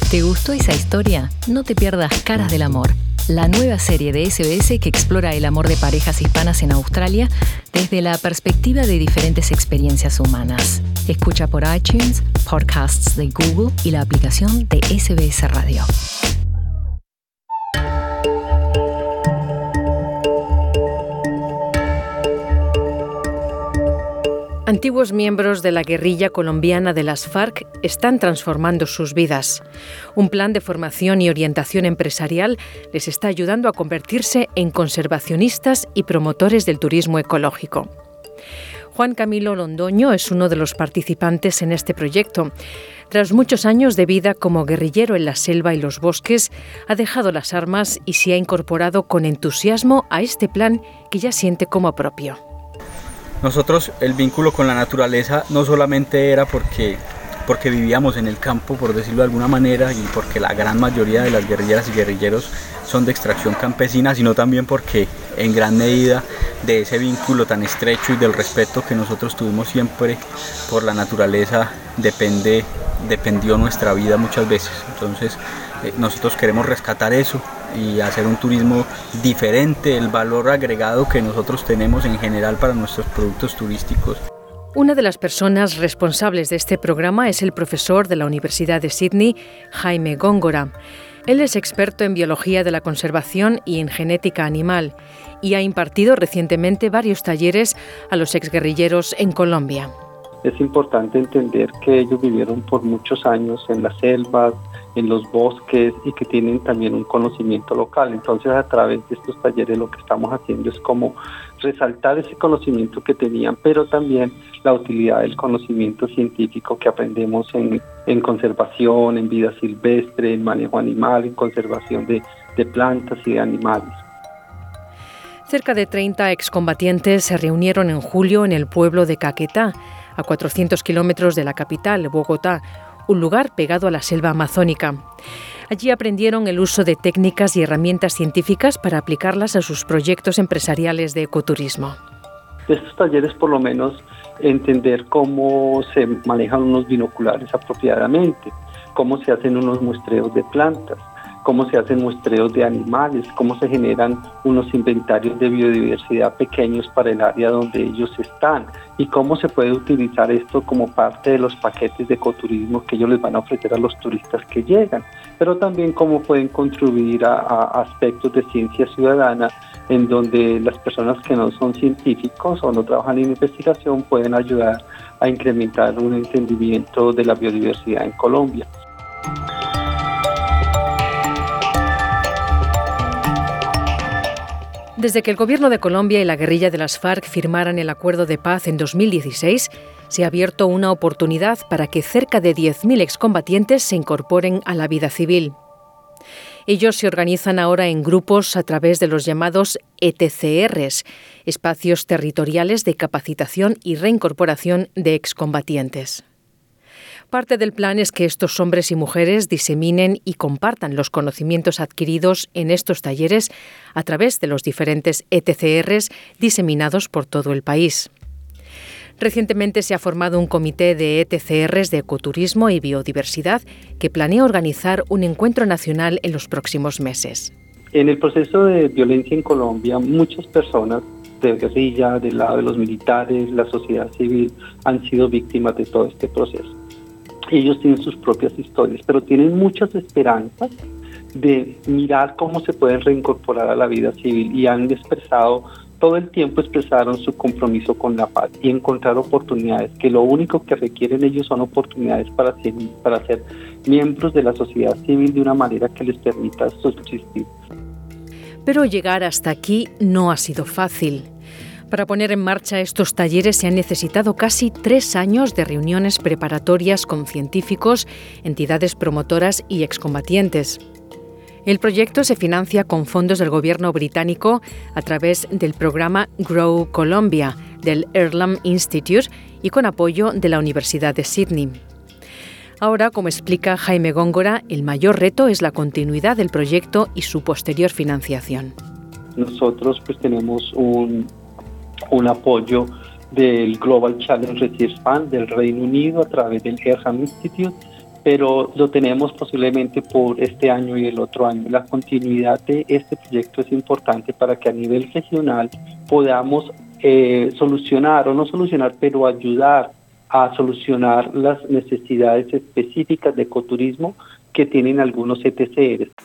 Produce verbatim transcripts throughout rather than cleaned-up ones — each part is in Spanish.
¿Te gustó esa historia? No te pierdas Caras del Amor, la nueva serie de S B S que explora el amor de parejas hispanas en Australia desde la perspectiva de diferentes experiencias humanas. Escucha por iTunes, podcasts de Google y la aplicación de S B S Radio. Antiguos miembros de la guerrilla colombiana de las FARC están transformando sus vidas. Un plan de formación y orientación empresarial les está ayudando a convertirse en conservacionistas y promotores del turismo ecológico. Juan Camilo Londoño es uno de los participantes en este proyecto. Tras muchos años de vida como guerrillero en la selva y los bosques, ha dejado las armas y se ha incorporado con entusiasmo a este plan que ya siente como propio. Nosotros el vínculo con la naturaleza no solamente era porque, porque vivíamos en el campo, por decirlo de alguna manera, y porque la gran mayoría de las guerrilleras y guerrilleros son de extracción campesina, sino también porque en gran medida de ese vínculo tan estrecho y del respeto que nosotros tuvimos siempre por la naturaleza depende, dependió nuestra vida muchas veces. Entonces eh, nosotros queremos rescatar eso y hacer un turismo diferente, el valor agregado que nosotros tenemos en general para nuestros productos turísticos. Una de las personas responsables de este programa es el profesor de la Universidad de Sydney, Jaime Góngora. Él es experto en biología de la conservación y en genética animal y ha impartido recientemente varios talleres a los exguerrilleros en Colombia. Es importante entender que ellos vivieron por muchos años en las selvas, en los bosques y que tienen también un conocimiento local. Entonces, a través de estos talleres lo que estamos haciendo es como resaltar ese conocimiento que tenían, pero también la utilidad del conocimiento científico que aprendemos en, en conservación, en vida silvestre, en manejo animal, en conservación de, de plantas y de animales. Cerca de treinta excombatientes se reunieron en julio en el pueblo de Caquetá, a cuatrocientos kilómetros de la capital, Bogotá, un lugar pegado a la selva amazónica. Allí aprendieron el uso de técnicas y herramientas científicas para aplicarlas a sus proyectos empresariales de ecoturismo. Estos talleres, por lo menos, entender cómo se manejan unos binoculares apropiadamente, cómo se hacen unos muestreos de plantas, cómo se hacen muestreos de animales, cómo se generan unos inventarios de biodiversidad pequeños para el área donde ellos están y cómo se puede utilizar esto como parte de los paquetes de ecoturismo que ellos les van a ofrecer a los turistas que llegan, pero también cómo pueden contribuir a, a aspectos de ciencia ciudadana en donde las personas que no son científicos o no trabajan en investigación pueden ayudar a incrementar un entendimiento de la biodiversidad en Colombia. Desde que el gobierno de Colombia y la guerrilla de las FARC firmaran el acuerdo de paz en dos mil dieciséis, se ha abierto una oportunidad para que cerca de diez mil excombatientes se incorporen a la vida civil. Ellos se organizan ahora en grupos a través de los llamados E T C Rs, espacios territoriales de capacitación y reincorporación de excombatientes. Parte del plan es que estos hombres y mujeres diseminen y compartan los conocimientos adquiridos en estos talleres a través de los diferentes E T C Rs diseminados por todo el país. Recientemente se ha formado un comité de E T C Rs de ecoturismo y biodiversidad que planea organizar un encuentro nacional en los próximos meses. En el proceso de violencia en Colombia, muchas personas de guerrilla, del lado de los militares, la sociedad civil, han sido víctimas de todo este proceso. Ellos tienen sus propias historias, pero tienen muchas esperanzas de mirar cómo se pueden reincorporar a la vida civil y han expresado, todo el tiempo expresaron su compromiso con la paz y encontrar oportunidades, que lo único que requieren ellos son oportunidades para ser, para ser miembros de la sociedad civil de una manera que les permita subsistir. Pero llegar hasta aquí no ha sido fácil. Para poner en marcha estos talleres se han necesitado casi tres años de reuniones preparatorias con científicos, entidades promotoras y excombatientes. El proyecto se financia con fondos del gobierno británico a través del programa Grow Colombia del Earlham Institute y con apoyo de la Universidad de Sydney. Ahora, como explica Jaime Góngora, el mayor reto es la continuidad del proyecto y su posterior financiación. Nosotros pues tenemos un un apoyo del Global Challenge Research Fund del Reino Unido a través del Earlham Institute, pero lo tenemos posiblemente por este año y el otro año. La continuidad de este proyecto es importante para que a nivel regional podamos eh, solucionar, o no solucionar, pero ayudar a solucionar las necesidades específicas de ecoturismo que tienen algunos E T C Rs.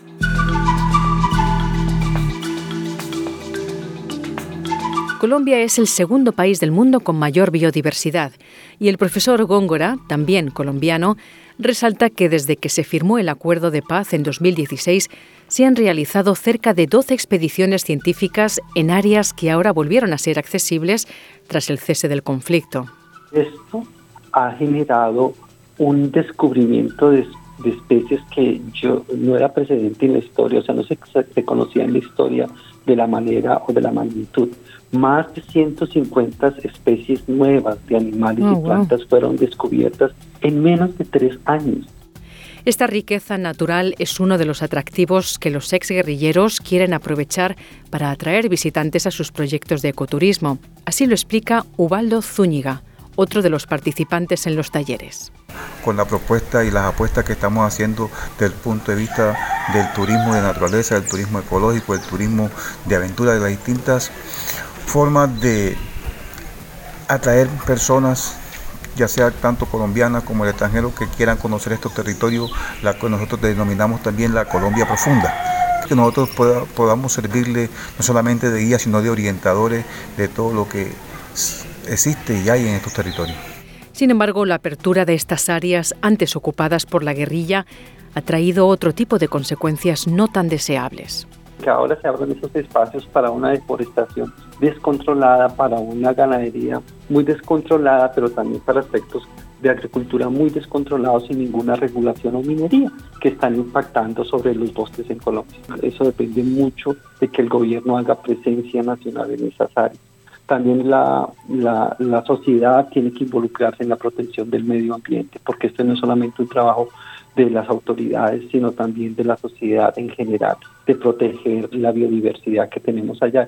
Colombia es el segundo país del mundo con mayor biodiversidad y el profesor Góngora, también colombiano, resalta que desde que se firmó el Acuerdo de Paz en dos mil dieciséis se han realizado cerca de doce expediciones científicas en áreas que ahora volvieron a ser accesibles tras el cese del conflicto. Esto ha generado un descubrimiento de, de especies que yo no era precedente en la historia, o sea, no se, se conocía en la historia de la manera o de la magnitud. Más de ciento cincuenta especies nuevas de animales oh, y plantas wow. fueron descubiertas en menos de tres años. Esta riqueza natural es uno de los atractivos que los exguerrilleros quieren aprovechar para atraer visitantes a sus proyectos de ecoturismo. Así lo explica Ubaldo Zúñiga, otro de los participantes en los talleres. Con la propuesta y las apuestas que estamos haciendo desde el punto de vista del turismo de naturaleza, del turismo ecológico, del turismo de aventura, de las distintas formas de atraer personas, ya sea tanto colombianas como el extranjero, que quieran conocer estos territorios, la que nosotros denominamos también la Colombia profunda, que nosotros pueda, podamos servirle no solamente de guías, sino de orientadores de todo lo que existe y hay en estos territorios. Sin embargo, la apertura de estas áreas antes ocupadas por la guerrilla ha traído otro tipo de consecuencias no tan deseables. Que ahora se abran esos espacios para una deforestación descontrolada, para una ganadería muy descontrolada, pero también para aspectos de agricultura muy descontrolados sin ninguna regulación o minería, que están impactando sobre los bosques en Colombia. Eso depende mucho de que el gobierno haga presencia nacional en esas áreas. También la, la, la sociedad tiene que involucrarse en la protección del medio ambiente, porque este no es solamente un trabajo de las autoridades, sino también de la sociedad en general, de proteger la biodiversidad que tenemos allá.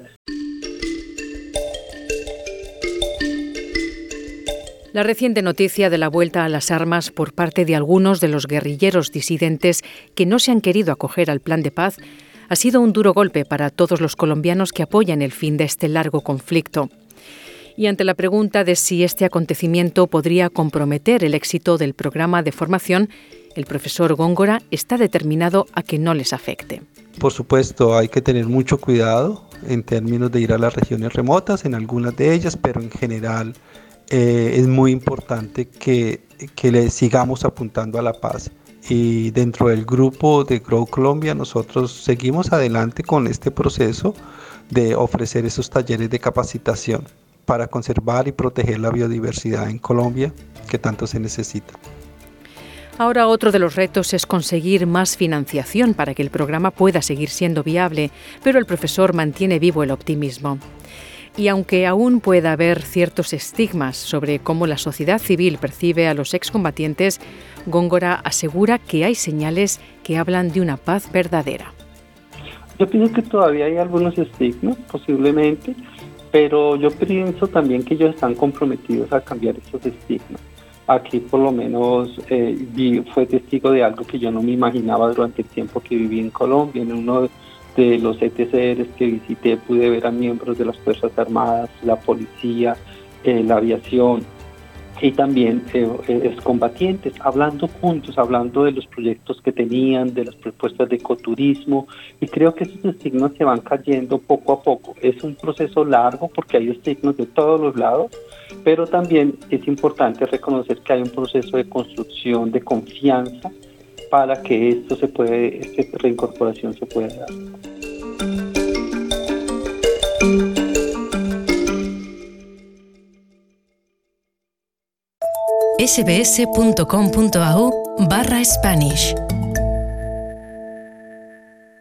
La reciente noticia de la vuelta a las armas por parte de algunos de los guerrilleros disidentes que no se han querido acoger al plan de paz ha sido un duro golpe para todos los colombianos que apoyan el fin de este largo conflicto. Y ante la pregunta de si este acontecimiento podría comprometer el éxito del programa de formación, el profesor Góngora está determinado a que no les afecte. Por supuesto, hay que tener mucho cuidado en términos de ir a las regiones remotas, en algunas de ellas, pero en general eh, es muy importante que, que le sigamos apuntando a la paz. Y dentro del grupo de Grow Colombia nosotros seguimos adelante con este proceso de ofrecer esos talleres de capacitación para conservar y proteger la biodiversidad en Colombia que tanto se necesita. Ahora otro de los retos es conseguir más financiación para que el programa pueda seguir siendo viable, pero el profesor mantiene vivo el optimismo. Y aunque aún pueda haber ciertos estigmas sobre cómo la sociedad civil percibe a los excombatientes, Góngora asegura que hay señales que hablan de una paz verdadera. Yo pienso que todavía hay algunos estigmas, posiblemente, pero yo pienso también que ellos están comprometidos a cambiar esos estigmas. Aquí por lo menos eh, vi, fue testigo de algo que yo no me imaginaba durante el tiempo que viví en Colombia. En uno de los E T C Rs que visité pude ver a miembros de las Fuerzas Armadas, la policía, eh, la aviación y también eh, excombatientes hablando juntos, hablando de los proyectos que tenían, de las propuestas de ecoturismo, y creo que esos estigmas se van cayendo poco a poco. Es un proceso largo porque hay estigmas de todos los lados, pero también es importante reconocer que hay un proceso de construcción de confianza para que esto se puede, esta reincorporación se pueda dar. sbs.com.au barra Spanish